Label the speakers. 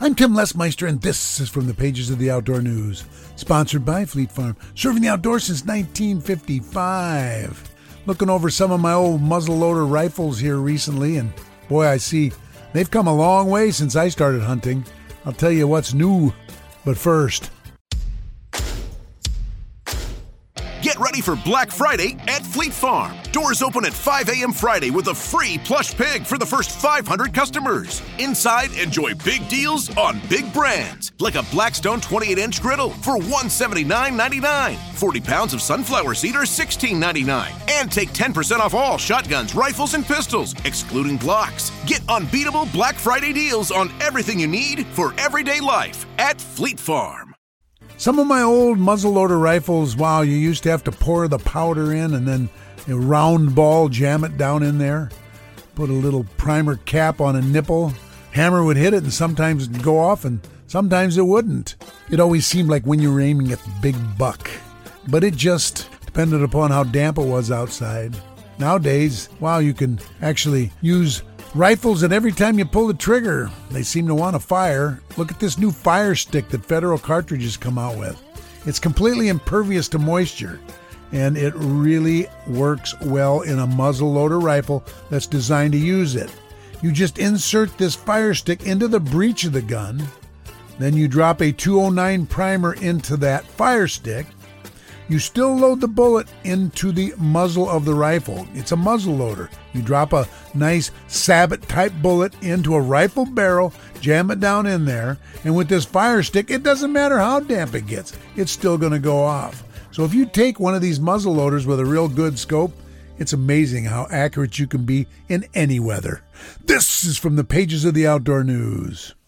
Speaker 1: I'm Tim Lesmeister, and this is from the pages of the Outdoor News, sponsored by Fleet Farm, serving the outdoors since 1955. Looking over some of my old muzzleloader rifles here recently, and boy, I see they've come a long way since I started hunting. I'll tell you what's new, but first...
Speaker 2: Get ready for Black Friday at Fleet Farm. Doors open at 5 a.m. Friday with a free plush pig for the first 500 customers. Inside, enjoy big deals on big brands, like a Blackstone 28-inch griddle for $179.99. 40 pounds of sunflower seed are $16.99. And take 10% off all shotguns, rifles, and pistols, excluding blocks. Get unbeatable Black Friday deals on everything you need for everyday life at Fleet Farm.
Speaker 1: Some of my old muzzleloader rifles, wow, you used to have to pour the powder in and then a round ball, jam it down in there, put a little primer cap on a nipple, hammer would hit it and sometimes it'd go off and sometimes it wouldn't. It always seemed like when you were aiming at the big buck, but it just depended upon how damp it was outside. Nowadays, wow, you can actually use rifles, and every time you pull the trigger, they seem to want to fire. Look at this new fire stick that Federal Cartridges come out with. It's completely impervious to moisture, and it really works well in a muzzleloader rifle that's designed to use it. You just insert this fire stick into the breech of the gun, then you drop a 209 primer into that fire stick. You still load the bullet into the muzzle of the rifle. It's a muzzle loader. You drop a nice sabot-type bullet into a rifle barrel, jam it down in there, and with this fire stick, it doesn't matter how damp it gets, it's still going to go off. So if you take one of these muzzle loaders with a real good scope, it's amazing how accurate you can be in any weather. This is from the pages of the Outdoor News.